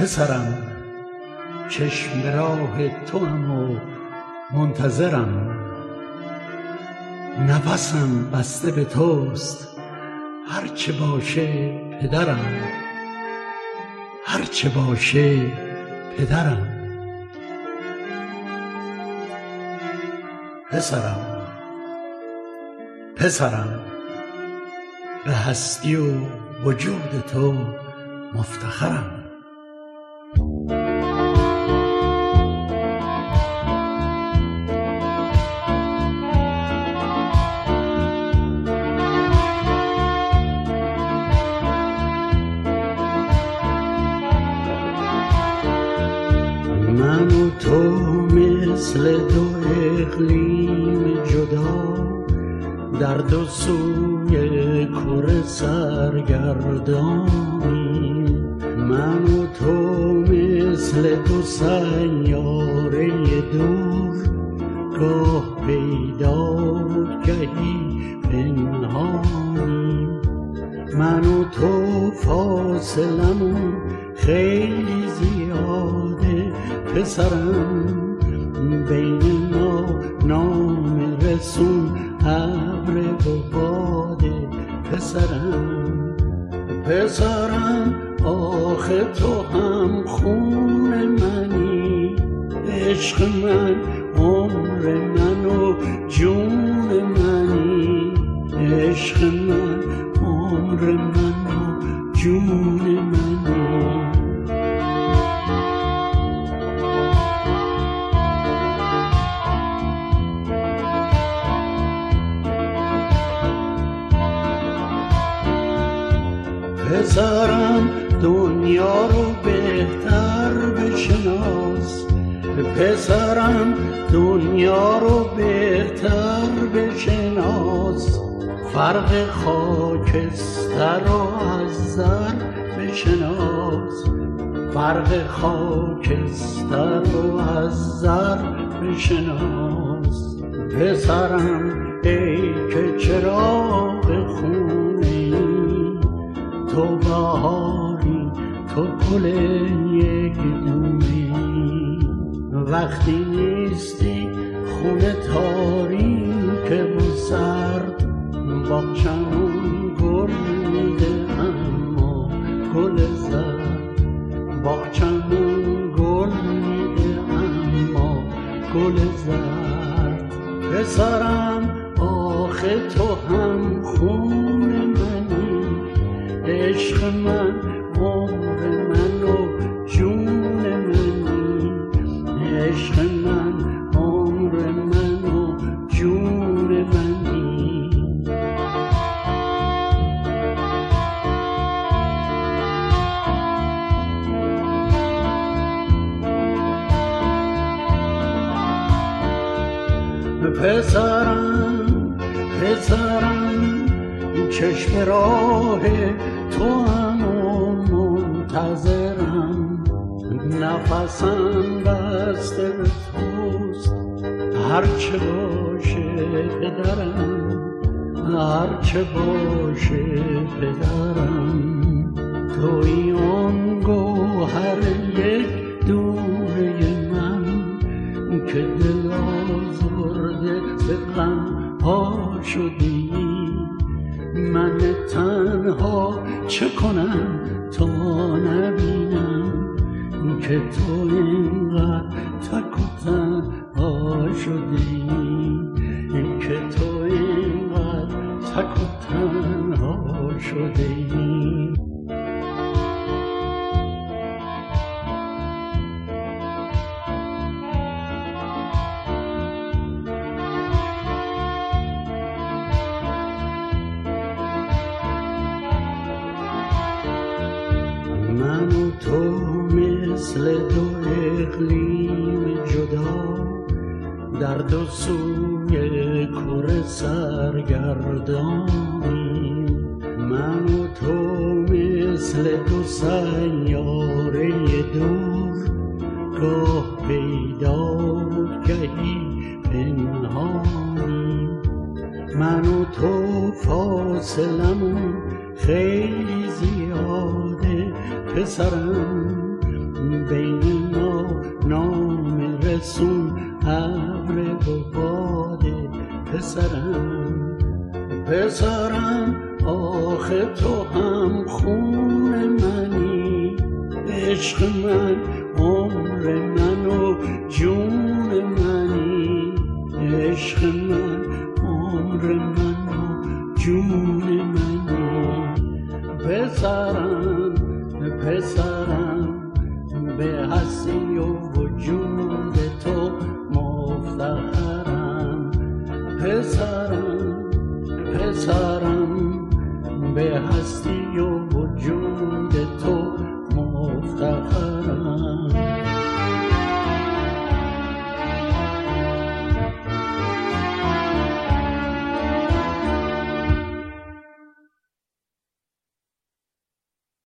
پسرم چشم راه توام و منتظرم، نفسم بسته به توست هرچه باشه پدرم، هرچه باشه پدرم. پسرم به هستی و وجود تو مفتخرم. من و تو مثل دو اقلیم جدا، در دو سوی کره سرگردانیم. من و تو مثل دو سیاره دور، گاه پیدا و گهی پنهانیم. من و تو فاصلمون خیلی زیاده پسرم، بین ما نام رسون ابر و باده پسرم آخه تو هم خون منی، عشق من عمر من و جون منی، عشق من عمر من و جون منی. پسرم دنیا رو بهتر بشناس، پسرم دنیا رو بهتر بشناس، فرق خاکستر رو از زر بشناس، فرق خاکستر رو از زر بشناس. پسرم ای که چراغ خونه‌ای، تو بهاری تو گل یک دونه‌ای، وقتی نیستی خونه تاریک و سرد، باغچمون گل میده اما گل زرد، باغچمون گل میده اما گل زرد. پسرم آخه تو هم خون منی، عشق من عمر من و جون منی، عشق من عمر من و جون منی. پسرم چشم راه تو هم منتظرم، نفسم بسته به توست هرچه باشه پدرم، هرچه باشه پدرم. توی آن گوهر یک دونه من که دل آزرده به غم ها شدی، من تنها چه کنم تا نبینم که تو اینقدر تک و تنها شدی، که تو اینقدر تک و تنها شدی. من و تو مثل دو اقلیم جدا، در دو سوی کره سرگردانیم. من و تو مثل دو سیاره دور، گاه پیدا و گهی پنهانیم. من و تو فاصلمون خیلی زیاده پسرم، بین ما نام رسون ابر و باده. پسرم آخه تو هم خون منی، عشق من عمر من و جون منی، عشق من عمر من و جون منی. پسرم به هستی و وجود تو مفتخرم. پسرم به هستی